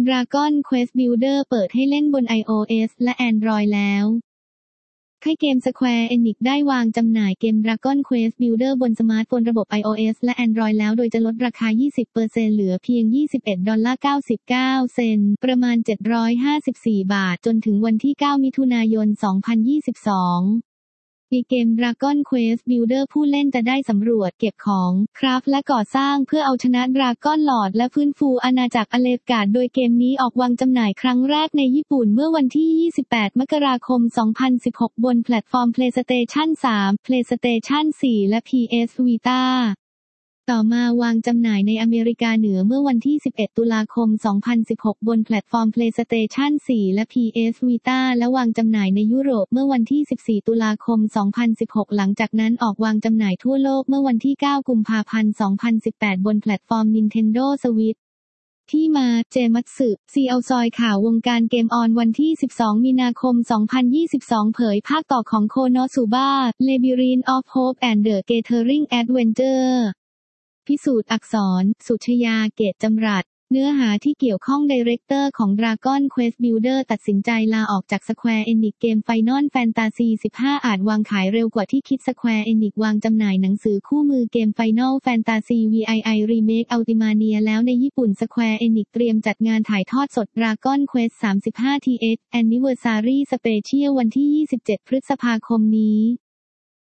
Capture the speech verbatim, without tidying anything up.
Dragon Quest Builder เปิดให้เล่นบน iOS และ Android แล้วค่ายเกม Square Enix ได้วางจำหน่ายเกม Dragon Quest Builder บนสมาร์ทโฟนระบบ iOS และ Android แล้วโดยจะลดราคา ยี่สิบเปอร์เซ็นต์ เหลือเพียง ยี่สิบเอ็ดดอลลาร์เก้าสิบเก้าเซนต์ ประมาณ เจ็ดร้อยห้าสิบสี่ บาท จนถึงวันที่ เก้า มิถุนายน สองพันยี่สิบสองในเกม Dragon Quest Builder ผู้เล่นจะได้สำรวจเก็บของคราฟและก่อสร้างเพื่อเอาชนะ Dragon Lord และฟื้นฟูอาณาจักรอเลฟการ์ดโดยเกมนี้ออกวางจำหน่ายครั้งแรกในญี่ปุ่นเมื่อวันที่ ยี่สิบแปด มกราคม สองพันสิบหก บนแพลตฟอร์ม PlayStation สาม PlayStation สี่ และ พี เอส Vita ต่อมาวางจำหน่ายในอเมริกาเหนือเมื่อวันที่ สิบเอ็ด ตุลาคม สองพันสิบหก บนแพลตฟอร์ม PlayStation สี่ และ พี เอส Vita และวางจำหน่ายในยุโรปเมื่อวันที่ สิบสี่ ตุลาคม สองพันสิบหก หลังจากนั้นออกวางจำหน่ายทั่วโลกเมื่อวันที่ เก้า กุมภาพันธ์ สองพันสิบแปด บนแพลตฟอร์ม Nintendo Switch ที่มา เจมัตสึ ซี เอาซอยข่าววงการเกมออนวันที่ สิบสอง มีนาคม สองพันยี่สิบสอง เผยภาคต่อของ Konosuba Labyrinth of Hope and the Gathering Adventureพิสูจน์อักษร สุชยา เกตจำรัดเนื้อหาที่เกี่ยวข้องไดเรคเตอร์ของ Dragon Quest Builder ตัดสินใจลาออกจาก Square Enix เกม Final Fantasy สิบห้า อาจวางขายเร็วกว่าที่คิด Square Enix วางจำหน่ายหนังสือคู่มือเกม Final Fantasy วี ไอ ไอ Remake Ultimania แล้วในญี่ปุ่น Square Enix เตรียมจัดงานถ่ายทอดสด Dragon Quest สามสิบห้า ที เอช Anniversary Special วันที่ ยี่สิบเจ็ด พฤษภาคมนี้